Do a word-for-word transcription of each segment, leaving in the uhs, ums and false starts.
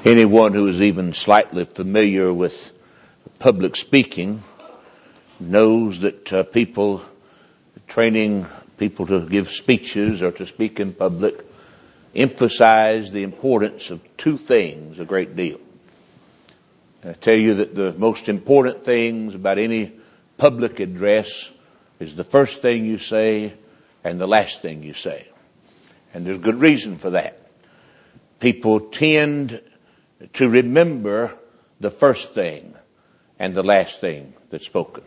Anyone who is even slightly familiar with public speaking knows that uh, people training people to give speeches or to speak in public emphasize the importance of two things a great deal. I tell you that the most important things about any public address is the first thing you say and the last thing you say. And there's good reason for that. People tend to remember the first thing and the last thing that's spoken.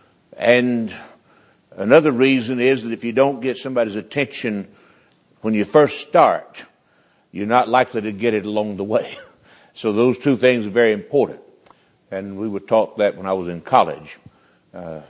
And another reason is that if you don't get somebody's attention when you first start, you're not likely to get it along the way. So those two things are very important. And we were taught that when I was in college. Uh,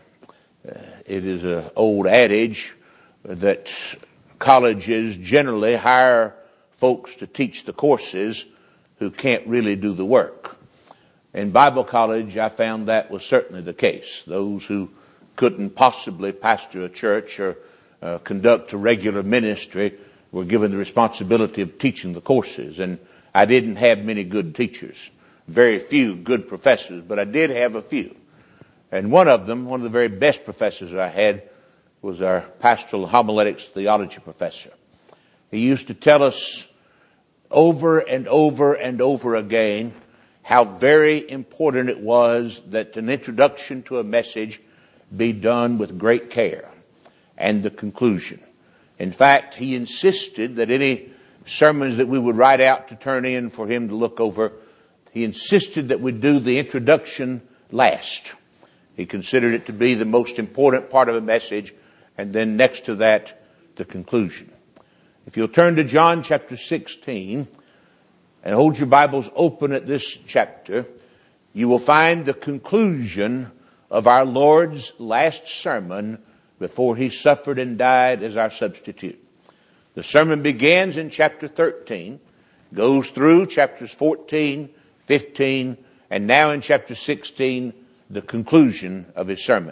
it is an old adage that colleges generally hire folks to teach the courses who can't really do the work. In Bible college, I found that was certainly the case. Those who couldn't possibly pastor a church or uh, conduct a regular ministry were given the responsibility of teaching the courses. And I didn't have many good teachers, very few good professors, but I did have a few. And one of them, one of the very best professors I had, was our pastoral homiletics theology professor. He used to tell us over and over and over again how very important it was that an introduction to a message be done with great care, and the conclusion. In fact, he insisted that any sermons that we would write out to turn in for him to look over, he insisted that we do the introduction last. He considered it to be the most important part of a message, and then next to that, the conclusion. If you'll turn to John chapter sixteen and hold your Bibles open at this chapter, you will find the conclusion of our Lord's last sermon before he suffered and died as our substitute. The sermon begins in chapter thirteen, goes through chapters fourteen, fifteen, and now in chapter sixteen, the conclusion of his sermon.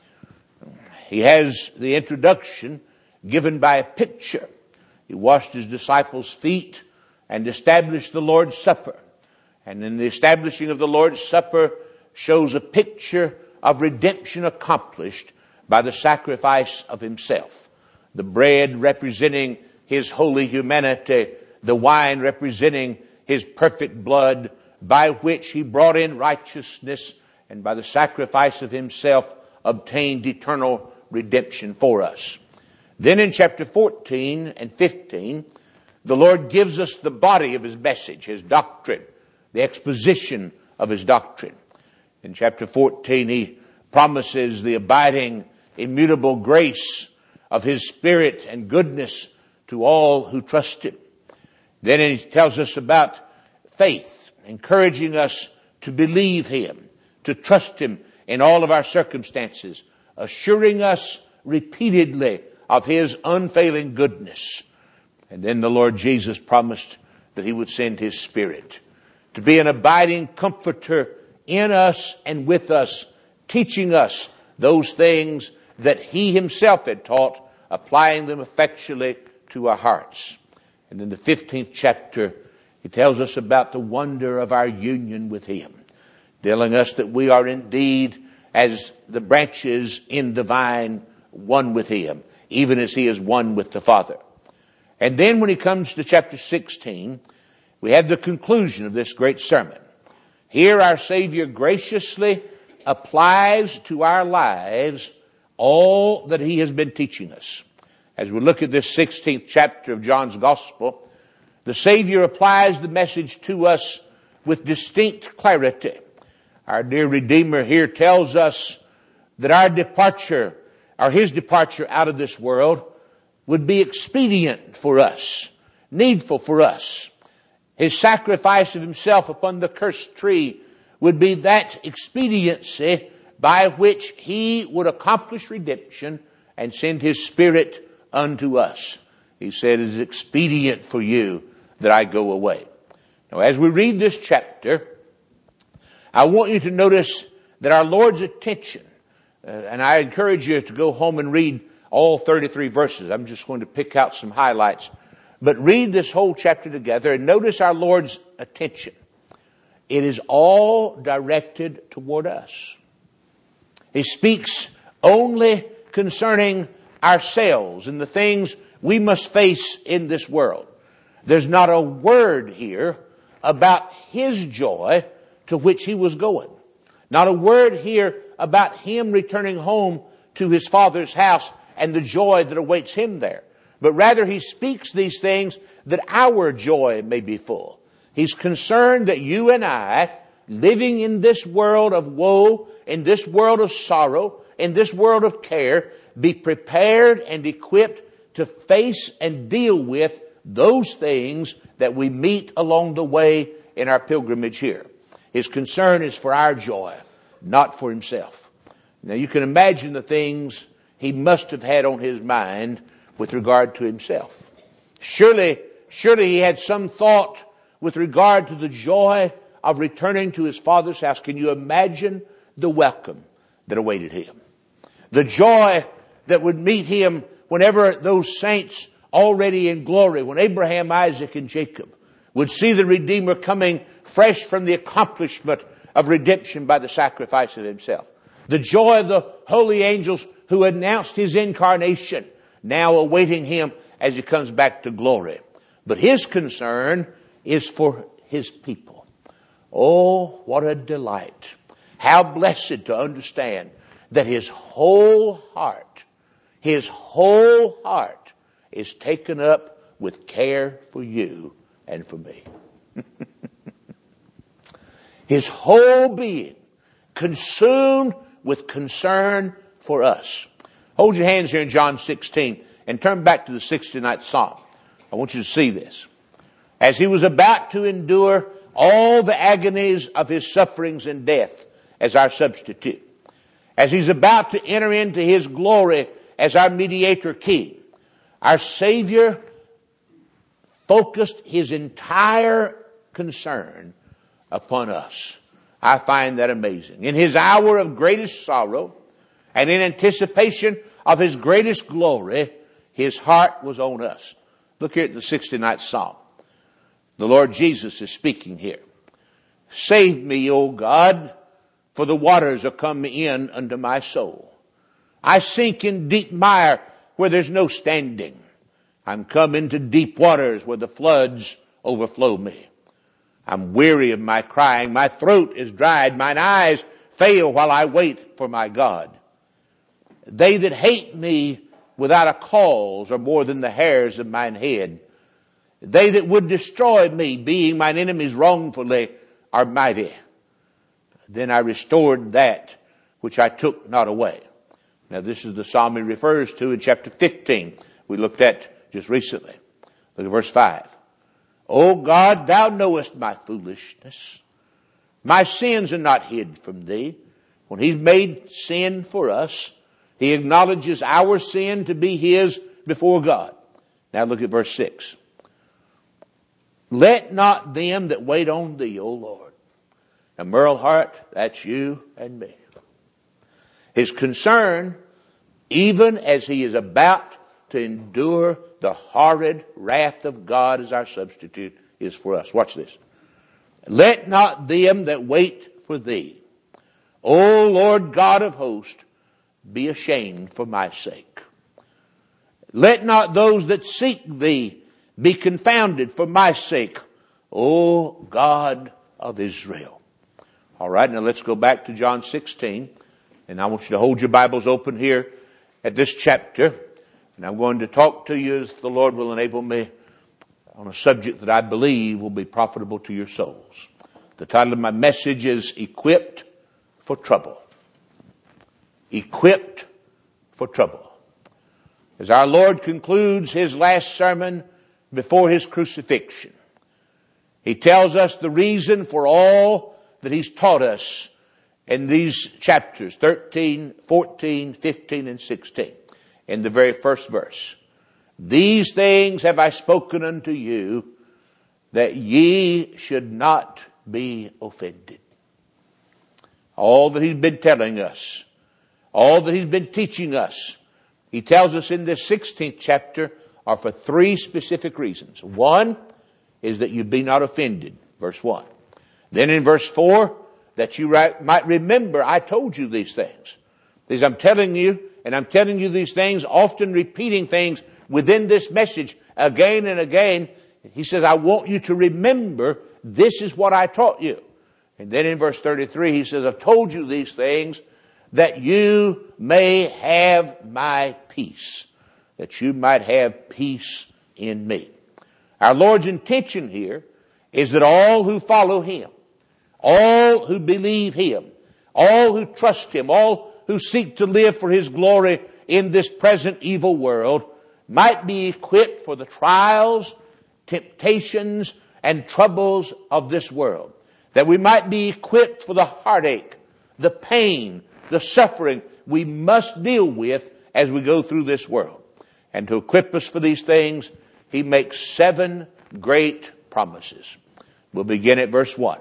He has the introduction given by a picture. He washed his disciples' feet and established the Lord's Supper. And in the establishing of the Lord's Supper shows a picture of redemption accomplished by the sacrifice of himself. The bread representing his holy humanity, the wine representing his perfect blood, by which he brought in righteousness and by the sacrifice of himself obtained eternal redemption for us. Then in chapter fourteen and fifteen, the Lord gives us the body of his message, his doctrine, the exposition of his doctrine. In chapter fourteen, he promises the abiding, immutable grace of his Spirit and goodness to all who trust him. Then he tells us about faith, encouraging us to believe him, to trust him in all of our circumstances, assuring us repeatedly of his unfailing goodness. And then the Lord Jesus promised that he would send his Spirit to be an abiding comforter in us and with us, teaching us those things that he himself had taught, applying them effectually to our hearts. And in the fifteenth chapter, he tells us about the wonder of our union with him, telling us that we are indeed as the branches in the vine, one with him, even as he is one with the Father. And then when he comes to chapter sixteen, we have the conclusion of this great sermon. Here our Savior graciously applies to our lives all that he has been teaching us. As we look at this sixteenth chapter of John's Gospel, the Savior applies the message to us with distinct clarity. Our dear Redeemer here tells us that our departure, or his departure out of this world, would be expedient for us, needful for us. His sacrifice of himself upon the cursed tree would be that expediency by which he would accomplish redemption and send his Spirit unto us. He said, it is expedient for you that I go away. Now, as we read this chapter, I want you to notice that our Lord's attention, uh, and I encourage you to go home and read all thirty-three verses. I'm just going to pick out some highlights. But read this whole chapter together and notice our Lord's attention. it is all directed toward us. He speaks only concerning ourselves and the things we must face in this world. There's not a word here about his joy to which he was going. Not a word here about him returning home to his Father's house and the joy that awaits him there. But rather he speaks these things that our joy may be full. He's concerned that you and I, living in this world of woe, in this world of sorrow, in this world of care, be prepared and equipped to face and deal with those things that we meet along the way in our pilgrimage here. His concern is for our joy, not for himself. Now you can imagine the things he must have had on his mind with regard to himself. Surely, surely he had some thought with regard to the joy of returning to his Father's house. Can you imagine the welcome that awaited him? The joy that would meet him whenever those saints already in glory, when Abraham, Isaac, and Jacob would see the Redeemer coming fresh from the accomplishment of redemption by the sacrifice of himself. The joy of the holy angels who announced his incarnation, now awaiting him as he comes back to glory. But his concern is for his people. Oh, what a delight. How blessed to understand that his whole heart, his whole heart is taken up with care for you and for me. His whole being consumed with concern for us. Hold your hands here in John sixteen and turn back to the sixty-ninth Psalm. I want you to see this. As he was about to endure all the agonies of his sufferings and death as our substitute, as he's about to enter into his glory as our mediator king, our Savior focused his entire concern upon us. I find that amazing. In his hour of greatest sorrow and in anticipation of his greatest glory, his heart was on us. Look here at the sixty-ninth Psalm. The Lord Jesus is speaking here. Save me, O God, for the waters are come in unto my soul. I sink in deep mire where there's no standing. I'm come into deep waters where the floods overflow me. I'm weary of my crying. My throat is dried. Mine eyes fail while I wait for my God. They that hate me without a cause are more than the hairs of mine head. They that would destroy me, being mine enemies wrongfully, are mighty. Then I restored that which I took not away. Now this is the psalm he refers to in chapter fifteen. We looked at just recently. Look at verse five. O God, thou knowest my foolishness. My sins are not hid from thee. When he's made sin for us, he acknowledges our sin to be his before God. Now look at verse six. Let not them that wait on thee, O Lord. Now Merle Hart, that's you and me. His concern, even as he is about to endure the horrid wrath of God as our substitute, is for us. Watch this. Let not them that wait for thee, O Lord God of hosts, be ashamed for my sake. Let not those that seek thee be confounded for my sake, O God of Israel. All right, now let's go back to John sixteen. And I want you to hold your Bibles open here at this chapter. And I'm going to talk to you as the Lord will enable me on a subject that I believe will be profitable to your souls. The title of my message is Equipped for Trouble. Equipped for Trouble. As our Lord concludes his last sermon before his crucifixion, he tells us the reason for all that he's taught us in these chapters, thirteen, fourteen, fifteen, and sixteen. In the very first verse. These things have I spoken unto you, that ye should not be offended. All that he's been telling us, all that he's been teaching us, he tells us in this sixteenth chapter are for three specific reasons. One is that you be not offended, verse one. Then in verse four, that you might remember I told you these things. These I'm telling you, and I'm telling you these things, often repeating things within this message again and again. He says, I want you to remember this is what I taught you. And then in verse thirty-three, he says, I've told you these things that you may have my peace. That you might have peace in me. Our Lord's intention here is that all who follow Him, all who believe Him, all who trust Him, all who seek to live for His glory in this present evil world might be equipped for the trials, temptations, and troubles of this world. That we might be equipped for the heartache, the pain, the suffering we must deal with as we go through this world. And to equip us for these things, He makes seven great promises. We'll begin at verse one.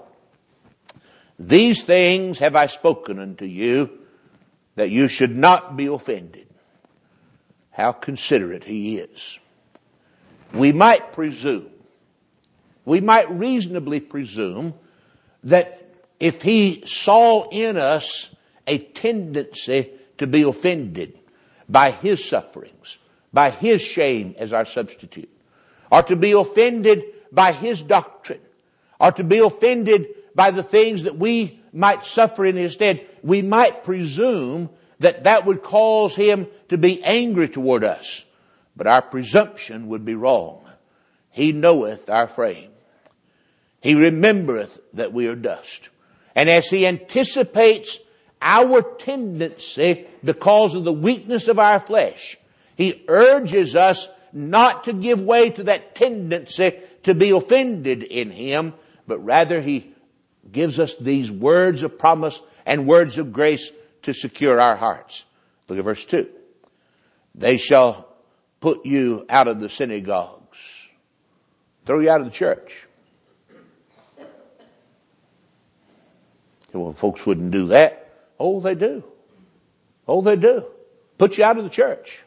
These things have I spoken unto you, that you should not be offended. How considerate He is. We might presume, we might reasonably presume that if He saw in us a tendency to be offended by His sufferings, by His shame as our substitute, or to be offended by His doctrine, or to be offended by the things that we might suffer in His stead, we might presume that that would cause Him to be angry toward us. But our presumption would be wrong. He knoweth our frame. He remembereth that we are dust. And as He anticipates our tendency because of the weakness of our flesh, He urges us not to give way to that tendency to be offended in Him, but rather He gives us these words of promise and words of grace to secure our hearts. Look at verse two. They shall put you out of the synagogues. Throw you out of the church. Well, folks wouldn't do that. Oh, they do. Oh, they do. Put you out of the church.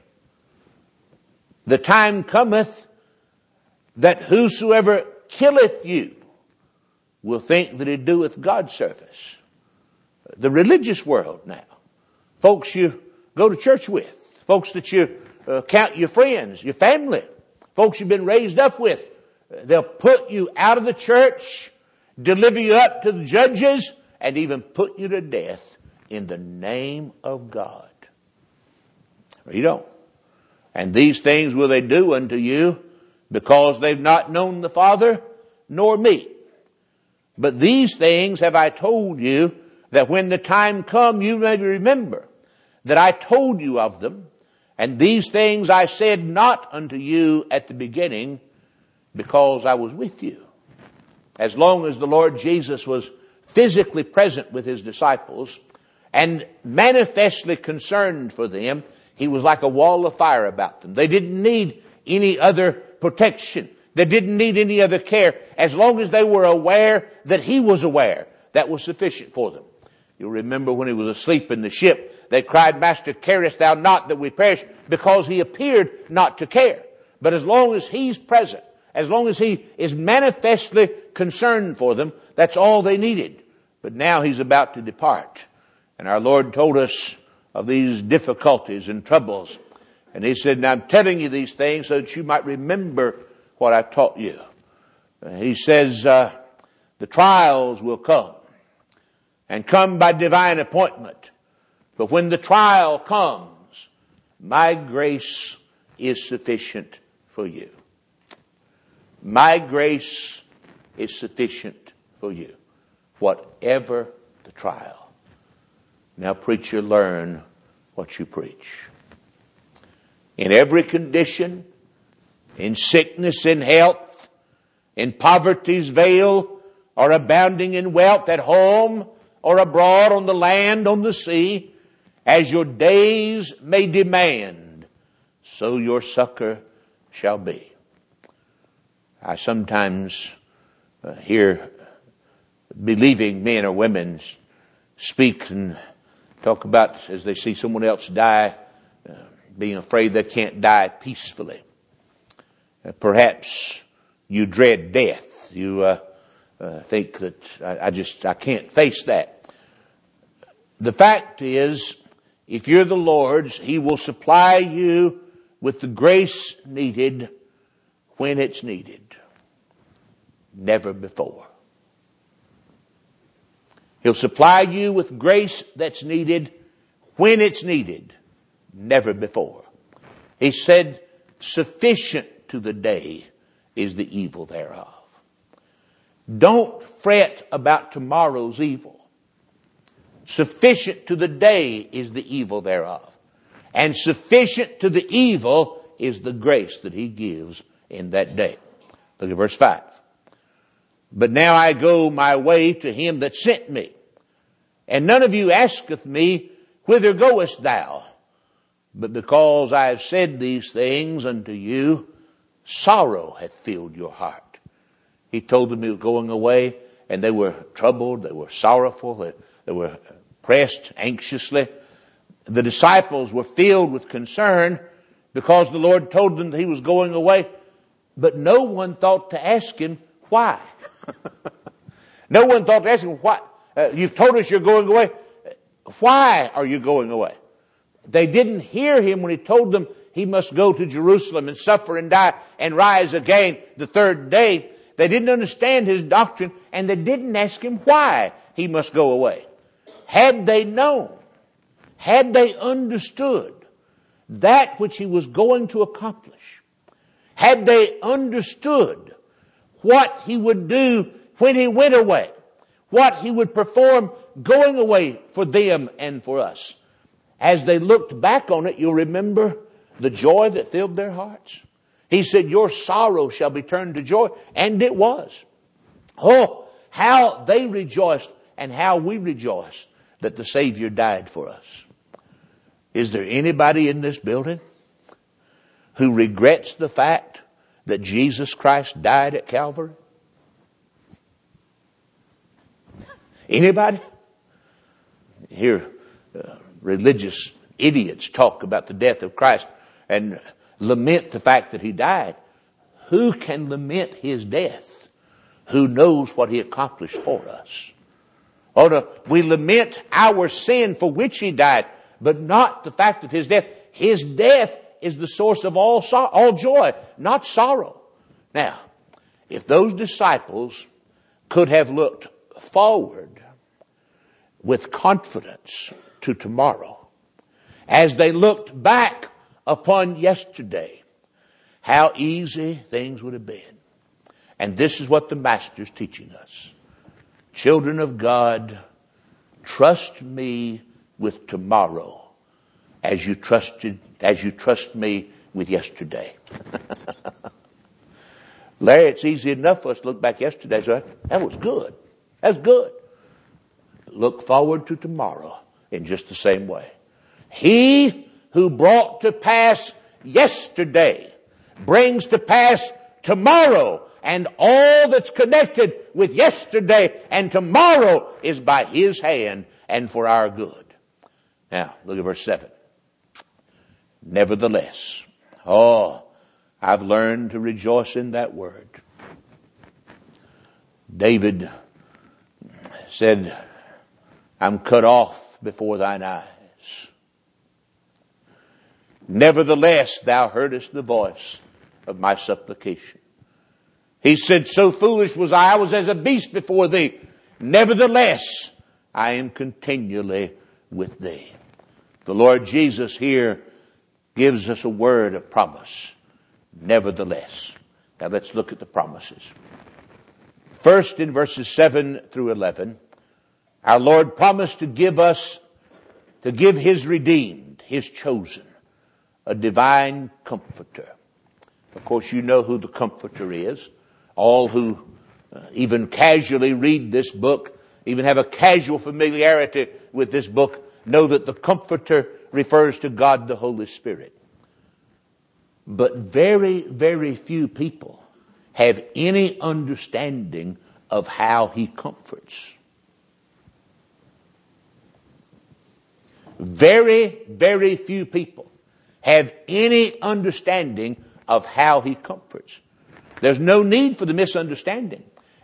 The time cometh that whosoever killeth you will think that he doeth God service. The religious world now. Folks you go to church with. Folks that you uh, count your friends, your family. Folks you've been raised up with. They'll put you out of the church, deliver you up to the judges, and even put you to death in the name of God. Read on. And these things will they do unto you, because they've not known the Father nor me. But these things have I told you, that when the time come you may remember that I told you of them. And these things I said not unto you at the beginning, because I was with you. As long as the Lord Jesus was physically present with His disciples and manifestly concerned for them, He was like a wall of fire about them. They didn't need any other protection. They didn't need any other care. As long as they were aware that He was aware, that was sufficient for them. You'll remember when He was asleep in the ship, they cried, Master, carest thou not that we perish? Because He appeared not to care. But as long as He's present, as long as He is manifestly concerned for them, that's all they needed. But now He's about to depart. And our Lord told us of these difficulties and troubles. And He said, now I'm telling you these things so that you might remember what I've taught you. He says, uh, the trials will come, and come by divine appointment. But when the trial comes, my grace is sufficient for you. My grace is sufficient for you, whatever the trial. Now, preacher, learn what you preach. In every condition, in sickness, in health, in poverty's veil, or abounding in wealth, at home or abroad, on the land, on the sea, as your days may demand, so your succor shall be. I sometimes uh, hear believing men or women speak and talk about, as they see someone else die, uh, being afraid they can't die peacefully. Uh, perhaps you dread death. You uh, uh, think that I, I just, I can't face that. The fact is, if you're the Lord's, He will supply you with the grace needed when it's needed. Never before. He'll supply you with grace that's needed when it's needed. Never before. He said, sufficient to the day is the evil thereof. Don't fret about tomorrow's evil. Sufficient to the day is the evil thereof. And sufficient to the evil is the grace that He gives in that day. Look at verse five. But now I go my way to Him that sent me. And none of you asketh me, whither goest thou? But because I have said these things unto you, sorrow hath filled your heart. He told them He was going away, and they were troubled, they were sorrowful, they, they were pressed anxiously. The disciples were filled with concern because the Lord told them that He was going away, but no one thought to ask Him why. No one thought to ask Him why. Uh, you've told us you're going away. Why are you going away? They didn't hear Him when He told them He must go to Jerusalem and suffer and die and rise again the third day. They didn't understand His doctrine, and they didn't ask Him why He must go away. Had they known, had they understood that which He was going to accomplish, had they understood what He would do when He went away, what He would perform going away for them and for us, as they looked back on it, you'll remember the joy that filled their hearts. He said, your sorrow shall be turned to joy. And it was. Oh, how they rejoiced and how we rejoice that the Savior died for us. Is there anybody in this building who regrets the fact that Jesus Christ died at Calvary? Anybody? Here, uh, religious idiots talk about the death of Christ and lament the fact that He died. Who can lament His death? Who knows what He accomplished for us? Oh, no, we lament our sin for which He died, but not the fact of His death. His death is the source of all so- all joy, not sorrow. Now, if those disciples could have looked forward with confidence to tomorrow, as they looked back upon yesterday, how easy things would have been. And this is what the Master's teaching us. Children of God, trust me with tomorrow as you trusted, as you trust me with yesterday. Larry, it's easy enough for us to look back yesterday. So that was good. That's good. Look forward to tomorrow in just the same way. He who brought to pass yesterday brings to pass tomorrow, and all that's connected with yesterday and tomorrow is by His hand and for our good. Now, look at verse seven. Nevertheless, oh, I've learned to rejoice in that word. David said, I'm cut off before thine eyes. Nevertheless, thou heardest the voice of my supplication. He said, so foolish was I, I was as a beast before thee. Nevertheless, I am continually with thee. The Lord Jesus here gives us a word of promise. Nevertheless. Now let's look at the promises. First, in verses seven through eleven, our Lord promised to give us, to give His redeemed, His chosen, a divine comforter. Of course, you know who the comforter is. All who uh, even casually read this book, even have a casual familiarity with this book, know that the comforter refers to God the Holy Spirit. But very, very few people have any understanding of how He comforts. Very, very few people have any understanding of how He comforts. There's no need for the misunderstanding.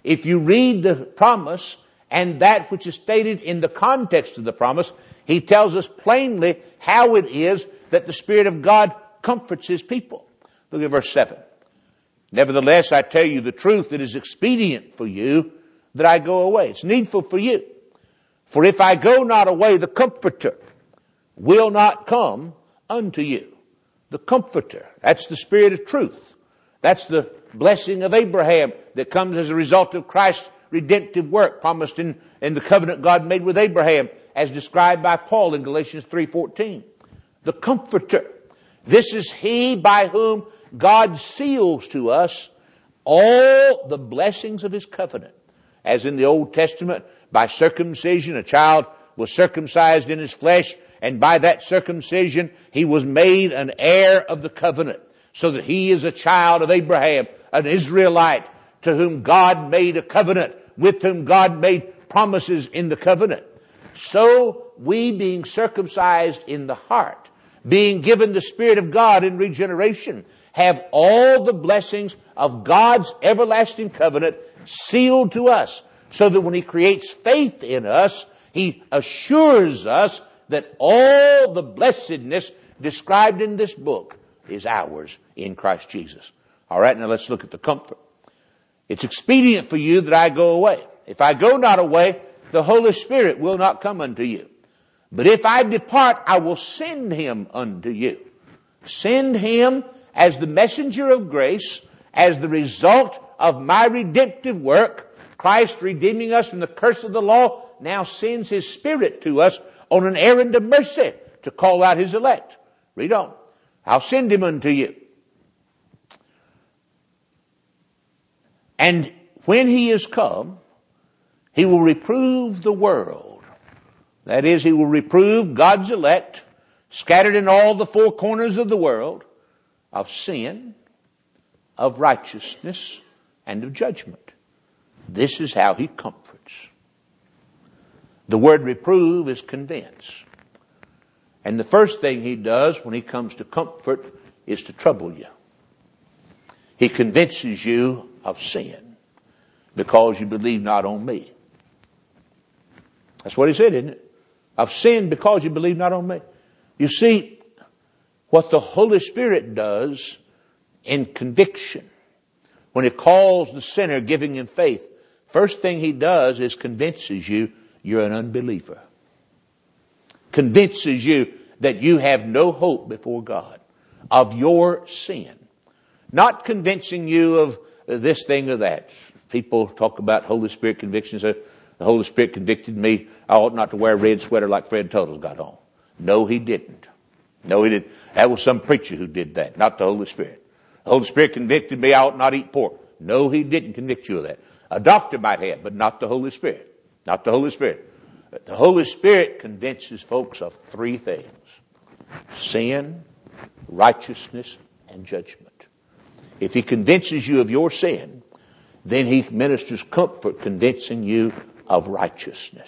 If you read the promise and that which is stated in the context of the promise, he tells us plainly how it is that the Spirit of God comforts his people. Look at verse seven. Nevertheless, I tell you the truth, it is expedient for you that I go away. It's needful for you. For if I go not away, the Comforter will not come unto you. The Comforter. That's the Spirit of truth. That's the blessing of Abraham that comes as a result of Christ's redemptive work promised in, in the covenant God made with Abraham, as described by Paul in Galatians three fourteen. The Comforter. This is he by whom God seals to us all the blessings of his covenant. As in the Old Testament, by circumcision, a child was circumcised in his flesh, and by that circumcision, he was made an heir of the covenant, so that he is a child of Abraham, an Israelite, to whom God made a covenant, with whom God made promises in the covenant. So we, being circumcised in the heart, being given the Spirit of God in regeneration, have all the blessings of God's everlasting covenant sealed to us, so that when he creates faith in us, he assures us that all the blessedness described in this book is ours in Christ Jesus. All right, now let's look at the comfort. It's expedient for you that I go away. If I go not away, the Holy Spirit will not come unto you. But if I depart, I will send him unto you. Send him as the messenger of grace, as the result of my redemptive work. Christ, redeeming us from the curse of the law, now sends his Spirit to us on an errand of mercy to call out his elect. Read on. I'll send him unto you. And when he is come, he will reprove the world. That is, he will reprove God's elect, scattered in all the four corners of the world, of sin, of righteousness, and of judgment. This is how he comforts. The word reprove is convince. And the first thing he does when he comes to comfort is to trouble you. He convinces you of sin because you believe not on me. That's what he said, isn't it? Of sin because you believe not on me. You see, what the Holy Spirit does in conviction, when he calls the sinner, giving him faith, first thing he does is convinces you you're an unbeliever. Convinces you that you have no hope before God, of your sin. Not convincing you of this thing or that. People talk about Holy Spirit convictions. The Holy Spirit convicted me I ought not to wear a red sweater like Fred Tuttle's got on. No, he didn't. No, he didn't. That was some preacher who did that, not the Holy Spirit. The Holy Spirit convicted me I ought not eat pork. No, he didn't convict you of that. A doctor might have, but not the Holy Spirit. Not the Holy Spirit. The Holy Spirit convinces folks of three things: sin, righteousness, and judgment. If he convinces you of your sin, then he ministers comfort, convincing you of righteousness.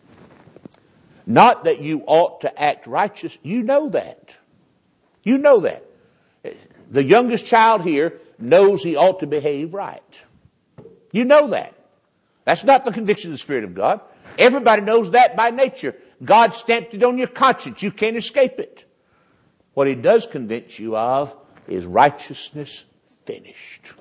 Not that you ought to act righteous. You know that. You know that. The youngest child here knows he ought to behave right. You know that. That's not the conviction of the Spirit of God. Everybody knows that by nature. God stamped it on your conscience. You can't escape it. What he does convince you of is righteousness finished.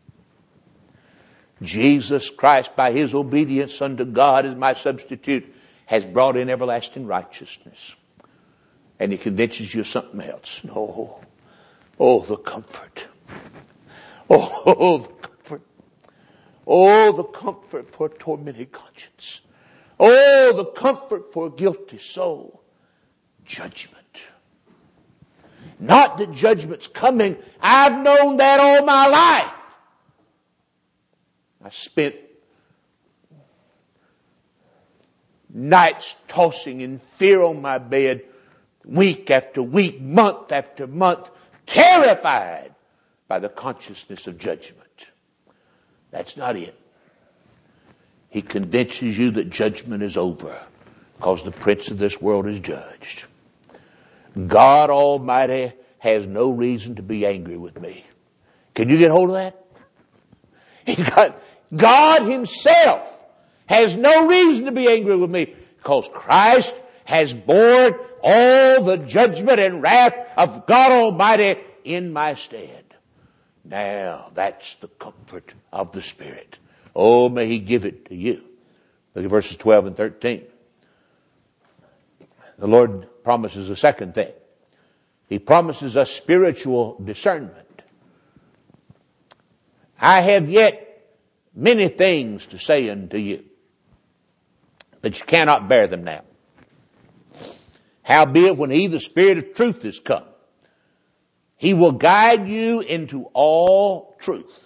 Jesus Christ, by his obedience unto God as my substitute, has brought in everlasting righteousness. And he convinces you of something else. No. Oh, the comfort. Oh, the comfort. Oh, the comfort for a tormented conscience. Oh, the comfort for a guilty soul. Judgment. Not that judgment's coming. I've known that all my life. I spent nights tossing in fear on my bed, week after week, month after month, terrified by the consciousness of judgment. That's not it. He convinces you that judgment is over because the prince of this world is judged. God Almighty has no reason to be angry with me. Can you get hold of that? He's got, God himself has no reason to be angry with me because Christ has borne all the judgment and wrath of God Almighty in my stead. Now that's the comfort of the Spirit. Oh, may he give it to you. Look at verses twelve and thirteen. The Lord promises a second thing. He promises us spiritual discernment. I have yet many things to say unto you, but you cannot bear them now. Howbeit, when he, the Spirit of truth, is come, he will guide you into all truth.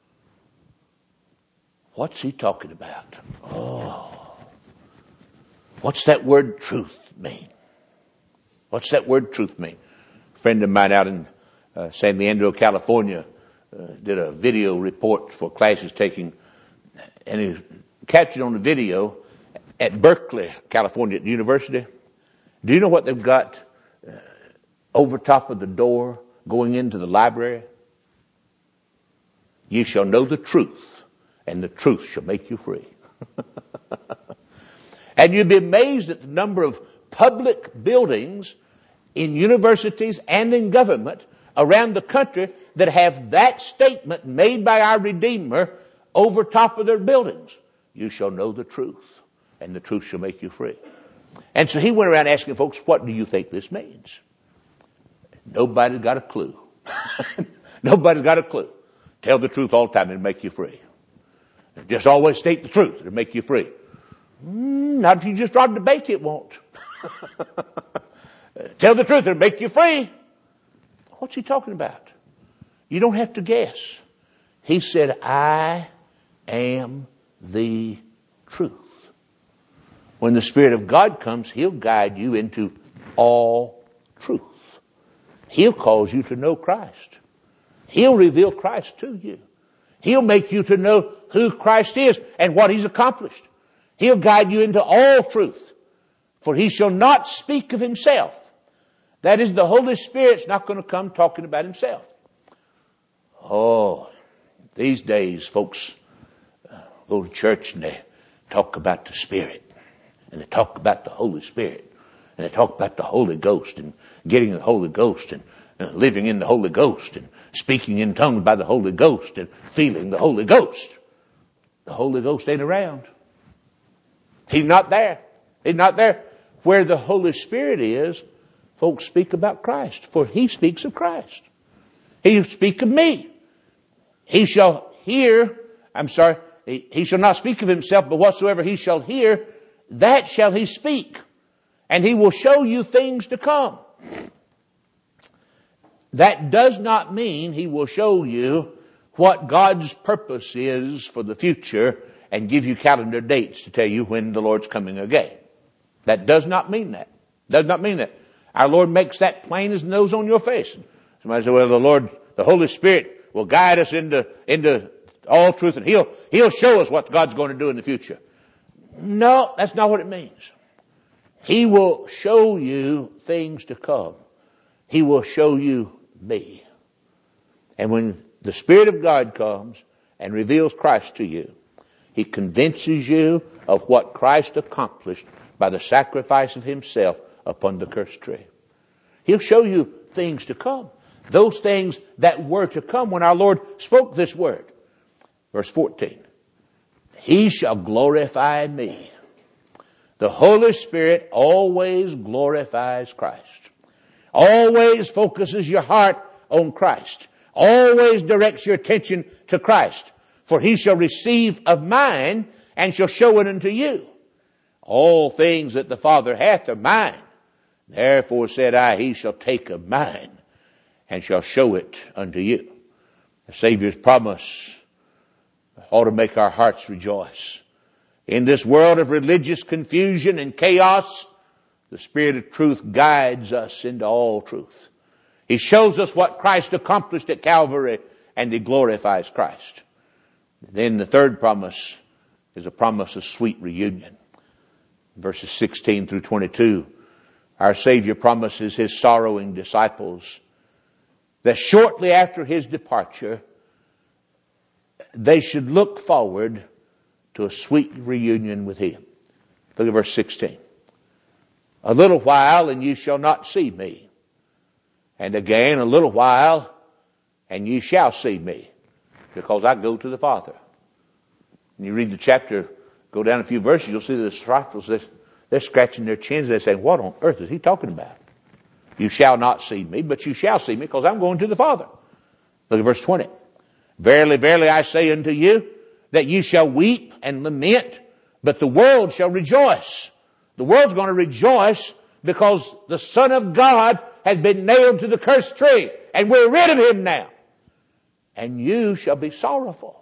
What's he talking about? Oh, what's that word truth mean? What's that word truth mean? A friend of mine out in uh, San Leandro, California, uh, did a video report for classes taking, and he captured on the video at Berkeley, California, at the university. Do you know what they've got uh, over top of the door going into the library? You shall know the truth, and the truth shall make you free. And you'd be amazed at the number of public buildings in universities and in government around the country that have that statement made by our Redeemer over top of their buildings. You shall know the truth, and the truth shall make you free. And so he went around asking folks, what do you think this means? Nobody's got a clue. Nobody's got a clue. Tell the truth all the time, it'll make you free. Just always state the truth, it'll make you free. Mm, not if you just try to debate, it won't. Tell the truth, it'll make you free. What's he talking about? You don't have to guess. He said, I am the truth. When the Spirit of God comes, he'll guide you into all truth. He'll cause you to know Christ. He'll reveal Christ to you. He'll make you to know who Christ is and what he's accomplished. He'll guide you into all truth. For he shall not speak of himself. That is, the Holy Spirit's not going to come talking about himself. Oh, these days folks uh, go to church and they talk about the Spirit. And they talk about the Holy Spirit. And they talk about the Holy Ghost and getting the Holy Ghost and uh, living in the Holy Ghost and speaking in tongues by the Holy Ghost and feeling the Holy Ghost. The Holy Ghost ain't around. He's not there. He's not there. Where the Holy Spirit is, folks speak about Christ. For he speaks of Christ. He speaks of me. He shall hear, I'm sorry, he, he shall not speak of himself, but whatsoever he shall hear, that shall he speak. And he will show you things to come. That does not mean he will show you what God's purpose is for the future and give you calendar dates to tell you when the Lord's coming again. That does not mean that. Does not mean that. Our Lord makes that plain as the nose on your face. Somebody said, well, the Lord, the Holy Spirit will guide us into, into all truth and he'll, he'll show us what God's going to do in the future. No, that's not what it means. He will show you things to come. He will show you me. And when the Spirit of God comes and reveals Christ to you, he convinces you of what Christ accomplished by the sacrifice of himself upon the cursed tree. He'll show you things to come. Those things that were to come when our Lord spoke this word. Verse fourteen. He shall glorify me. The Holy Spirit always glorifies Christ. Always focuses your heart on Christ. Always directs your attention to Christ. For he shall receive of mine and shall show it unto you. All things that the Father hath are mine. Therefore said I, he shall take of mine and shall show it unto you. The Savior's promise ought to make our hearts rejoice. In this world of religious confusion and chaos, the Spirit of truth guides us into all truth. He shows us what Christ accomplished at Calvary, and he glorifies Christ. Then the third promise is a promise of sweet reunion. Verses sixteen through twenty-two, our Savior promises his sorrowing disciples that shortly after his departure, they should look forward to a sweet reunion with him. Look at verse sixteen. A little while and you shall not see me. And again a little while and you shall see me, because I go to the Father. And you read the chapter, go down a few verses, you'll see the disciples, they're, they're scratching their chins. They're saying, what on earth is he talking about? You shall not see me, but you shall see me, because I'm going to the Father. Look at verse twenty. Verily, verily, I say unto you, that you shall weep and lament, but the world shall rejoice. The world's going to rejoice because the Son of God has been nailed to the cursed tree, and we're rid of him now. And you shall be sorrowful.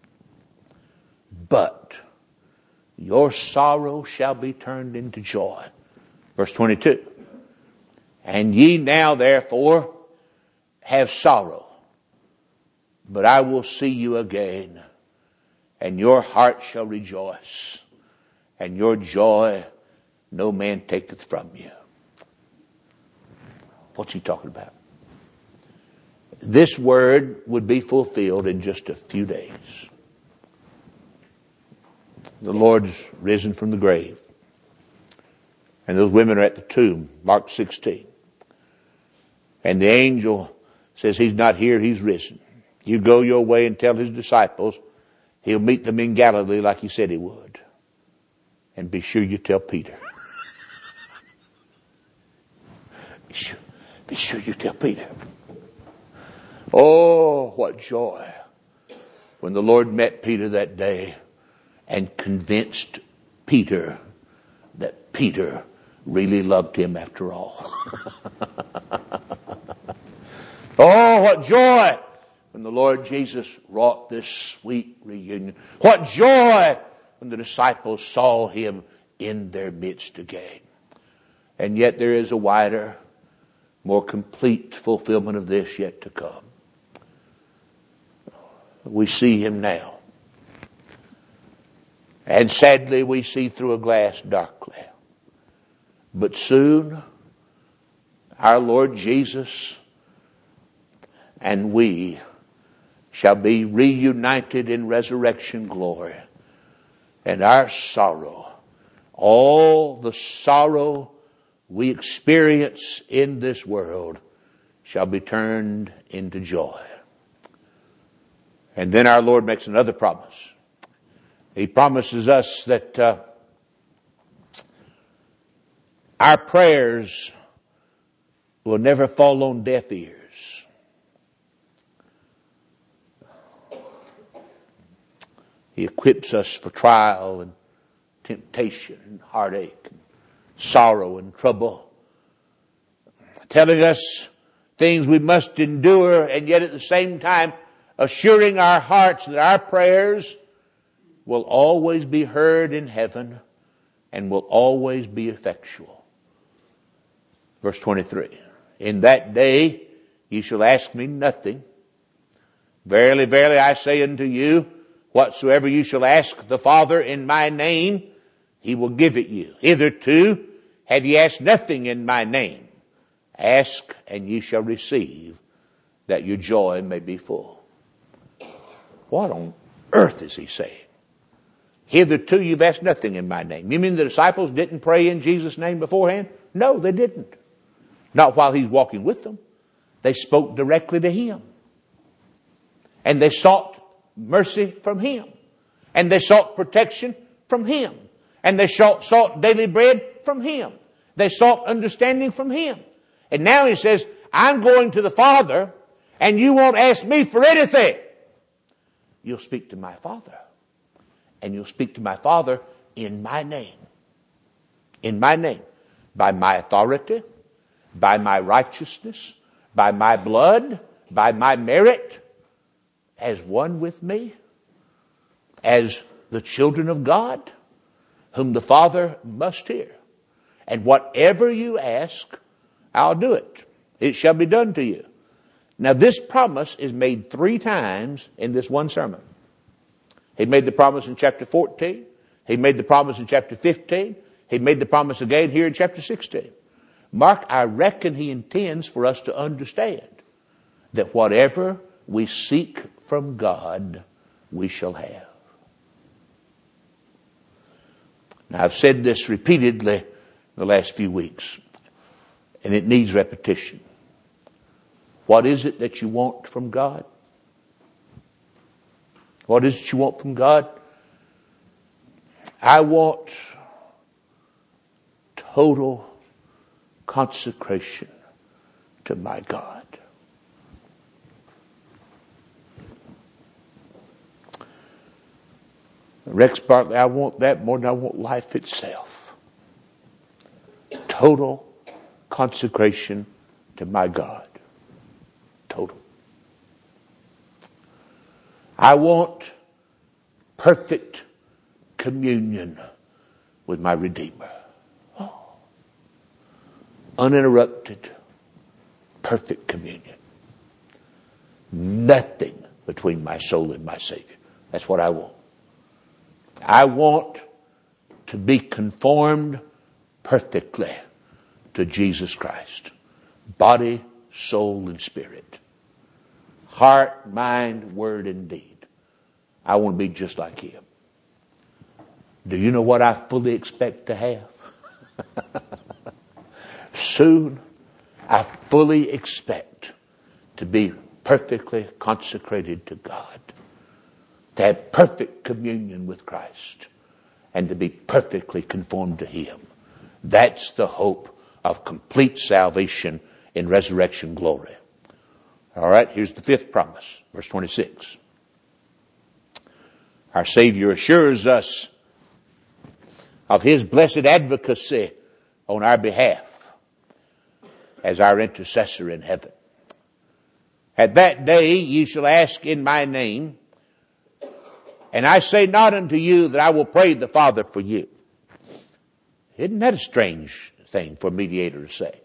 But your sorrow shall be turned into joy. Verse twenty-two. And ye now therefore have sorrow, but I will see you again, and your heart shall rejoice, and your joy no man taketh from you. What's he talking about? This word would be fulfilled in just a few days. The Lord's risen from the grave. And those women are at the tomb, Mark sixteen. And the angel says, he's not here, he's risen. You go your way and tell his disciples, he'll meet them in Galilee like he said he would. And be sure you tell Peter. Be sure, be sure you tell Peter. Oh, what joy when the Lord met Peter that day and convinced Peter that Peter really loved him after all. Oh, what joy when the Lord Jesus wrought this sweet reunion. What joy when the disciples saw him in their midst again. And yet there is a wider, more complete fulfillment of this yet to come. We see him now. And sadly we see through a glass darkly. But soon our Lord Jesus and we shall be reunited in resurrection glory. And our sorrow, all the sorrow we experience in this world, shall be turned into joy. And then our Lord makes another promise. He promises us that uh, our prayers will never fall on deaf ears. He equips us for trial and temptation and heartache and sorrow and trouble, telling us things we must endure, and yet at the same time assuring our hearts that our prayers will always be heard in heaven and will always be effectual. Verse twenty-three. In that day ye shall ask me nothing. Verily, verily, I say unto you, whatsoever you shall ask the Father in my name, he will give it you. Hitherto have ye asked nothing in my name. Ask and ye shall receive, that your joy may be full. What on earth is he saying? Hitherto you've asked nothing in my name. You mean the disciples didn't pray in Jesus' name beforehand? No, they didn't. Not while he's walking with them. They spoke directly to him. And they sought mercy from him. And they sought protection from him. And they sought, sought daily bread from him. They sought understanding from him. And now he says, I'm going to the Father, and you won't ask me for anything. You'll speak to my Father. And you'll speak to my Father in my name. In my name. By my authority, by my righteousness, by my blood, by my merit, as one with me, as the children of God, whom the Father must hear. And whatever you ask, I'll do it. It shall be done to you. Now this promise is made three times in this one sermon. He made the promise in chapter fourteen. He made the promise in chapter fifteen. He made the promise again here in chapter sixteen. Mark, I reckon he intends for us to understand that whatever we seek from God, we shall have. Now, I've said this repeatedly the last few weeks, and it needs repetition. What is it that you want from God? What is it you want from God? I want total consecration to my God. Rex Bartley, I want that more than I want life itself. Total consecration to my God. Total. I want perfect communion with my Redeemer. Oh. Uninterrupted, perfect communion. Nothing between my soul and my Savior. That's what I want. I want to be conformed perfectly to Jesus Christ. Body, soul, and spirit. Heart, mind, word, and deed. I want to be just like Him. Do you know what I fully expect to have? Soon, I fully expect to be perfectly consecrated to God. To have perfect communion with Christ. And to be perfectly conformed to Him. That's the hope of complete salvation in resurrection glory. All right, here's the fifth promise. Verse twenty-six. Our Savior assures us of His blessed advocacy on our behalf as our intercessor in heaven. At that day ye shall ask in my name, and I say not unto you that I will pray the Father for you. Isn't that a strange thing for a mediator to say?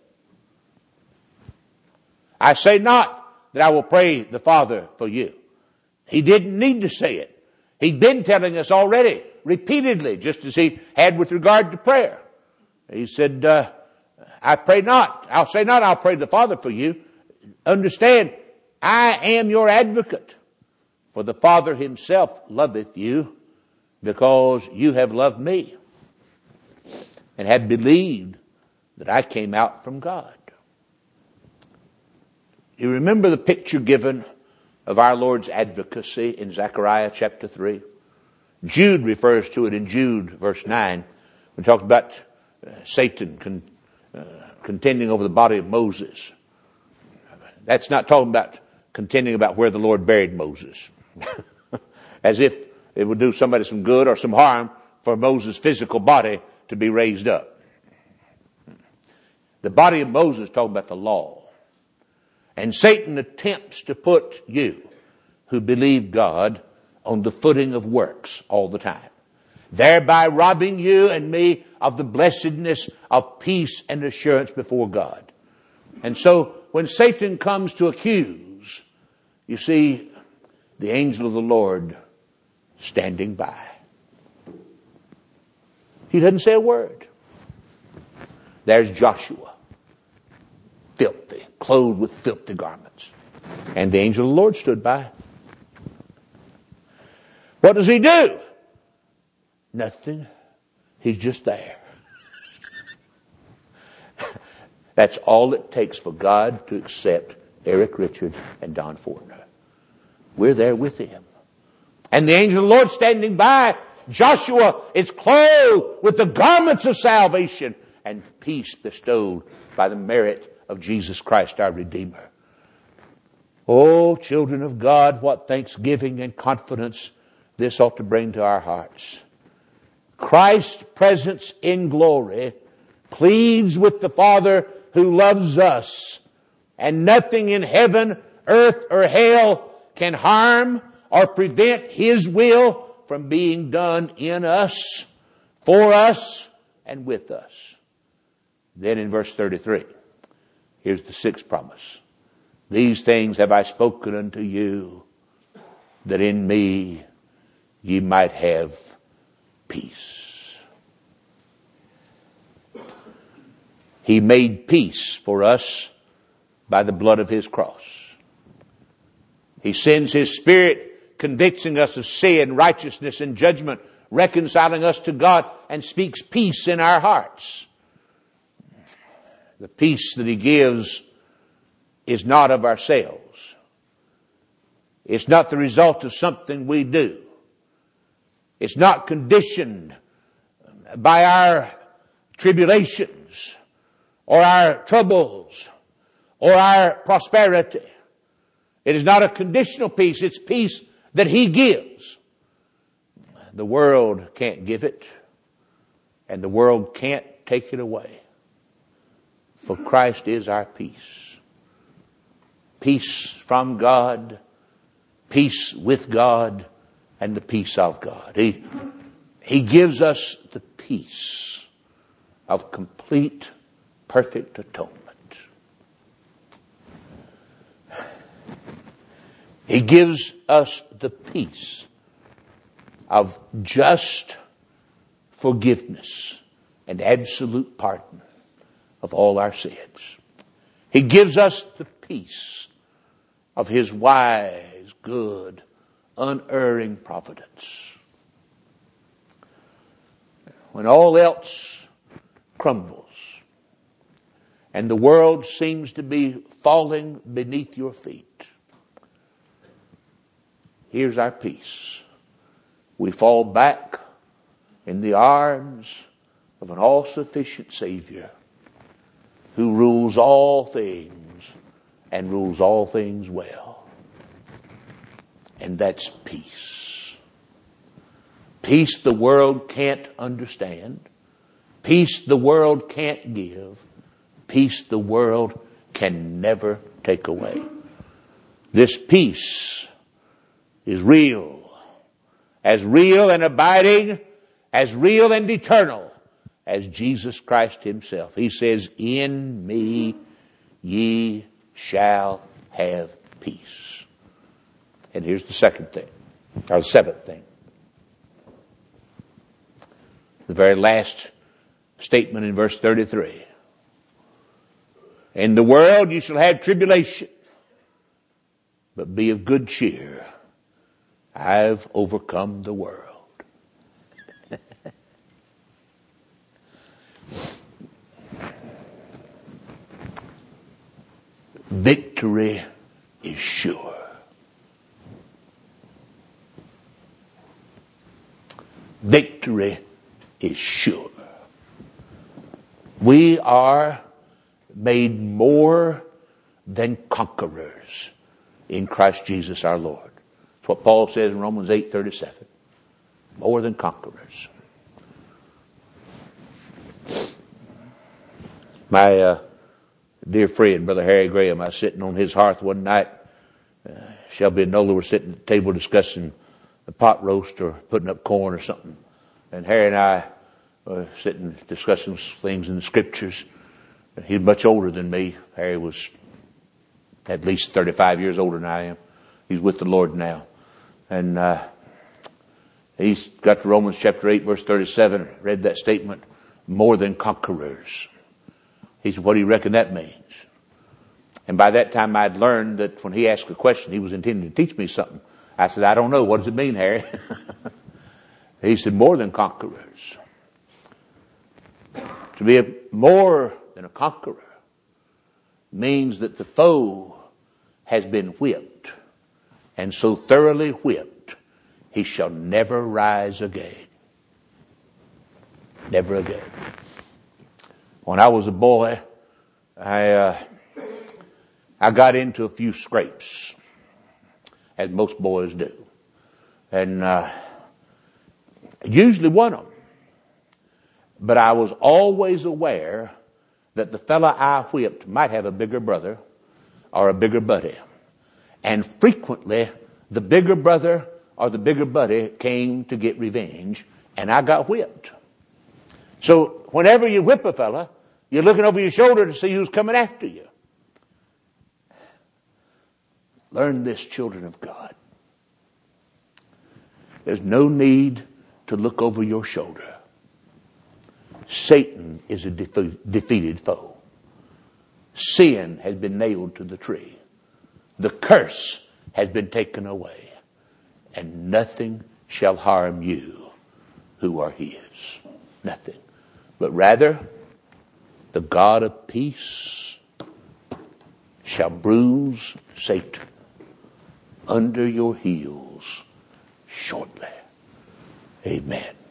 I say not that I will pray the Father for you. He didn't need to say it. He'd been telling us already, repeatedly, just as He had with regard to prayer. He said, uh, I pray not. I'll say not I'll pray the Father for you. Understand, I am your advocate. For the Father Himself loveth you because you have loved me and have believed that I came out from God. You remember the picture given of our Lord's advocacy in Zechariah chapter three? Jude refers to it in Jude verse nine. We talked about uh, Satan con, uh, contending over the body of Moses. That's not talking about contending about where the Lord buried Moses. As if it would do somebody some good or some harm for Moses' physical body to be raised up. The body of Moses is talking about the law. And Satan attempts to put you who believe God on the footing of works all the time, thereby robbing you and me of the blessedness of peace and assurance before God. And so when Satan comes to accuse, you see the angel of the Lord standing by. He doesn't say a word. There's Joshua, filthy, clothed with filthy garments. And the angel of the Lord stood by. What does he do? Nothing. He's just there. That's all it takes for God to accept Eric Richard and Don Fortner. We're there with him. And the angel of the Lord standing by. Joshua is clothed with the garments of salvation and peace bestowed by the merit of Jesus Christ our Redeemer. Oh, children of God, what thanksgiving and confidence this ought to bring to our hearts. Christ's presence in glory pleads with the Father who loves us, and nothing in heaven, earth, or hell can harm or prevent His will from being done in us, for us, and with us. Then in verse thirty-three, here's the sixth promise. These things have I spoken unto you, that in me ye might have peace. He made peace for us by the blood of His cross. He sends His Spirit convicting us of sin, righteousness, and judgment, reconciling us to God, and speaks peace in our hearts. The peace that He gives is not of ourselves. It's not the result of something we do. It's not conditioned by our tribulations or our troubles or our prosperity. It is not a conditional peace. It's peace that He gives. The world can't give it, and the world can't take it away. For Christ is our peace. Peace from God, peace with God, and the peace of God. He, he gives us the peace of complete, perfect atonement. He gives us the peace of just forgiveness and absolute pardon of all our sins. He gives us the peace of His wise, good, unerring providence. When all else crumbles and the world seems to be falling beneath your feet, here's our peace. We fall back in the arms of an all-sufficient Savior who rules all things and rules all things well. And that's peace. Peace the world can't understand. Peace the world can't give. Peace the world can never take away. This peace is real. As real and abiding, as real and eternal as Jesus Christ Himself. He says, in me ye shall have peace. And here's the second thing, or the seventh thing. The very last statement in verse thirty-three. In the world you shall have tribulation, but be of good cheer. I've overcome the world. Victory is sure. Victory is sure. We are made more than conquerors in Christ Jesus our Lord. That's what Paul says in Romans eight thirty-seven. More than conquerors. My uh, dear friend, Brother Harry Graham, I was sitting on his hearth one night. Uh, Shelby and Nola were sitting at the table discussing the pot roast or putting up corn or something. And Harry and I were sitting discussing things in the Scriptures. He's much older than me. Harry was at least thirty-five years older than I am. He's with the Lord now. And uh, he's got to Romans chapter eight, verse thirty-seven, read that statement, more than conquerors. He said, what do you reckon that means? And by that time I'd learned that when he asked a question, he was intending to teach me something. I said, I don't know. What does it mean, Harry? He said, more than conquerors. To be a, more than a conqueror means that the foe has been whipped, and so thoroughly whipped, he shall never rise again. Never again. When I was a boy, I uh, I got into a few scrapes, as most boys do, and uh, usually won them. But I was always aware that the fella I whipped might have a bigger brother or a bigger buddy, and frequently the bigger brother or the bigger buddy came to get revenge, and I got whipped. So whenever you whip a fella, you're looking over your shoulder to see who's coming after you. Learn this, children of God. There's no need to look over your shoulder. Satan is a defe- defeated foe. Sin has been nailed to the tree. The curse has been taken away. and nothing shall harm you who are his. Nothing. But rather, the God of peace shall bruise Satan under your heels shortly. Amen.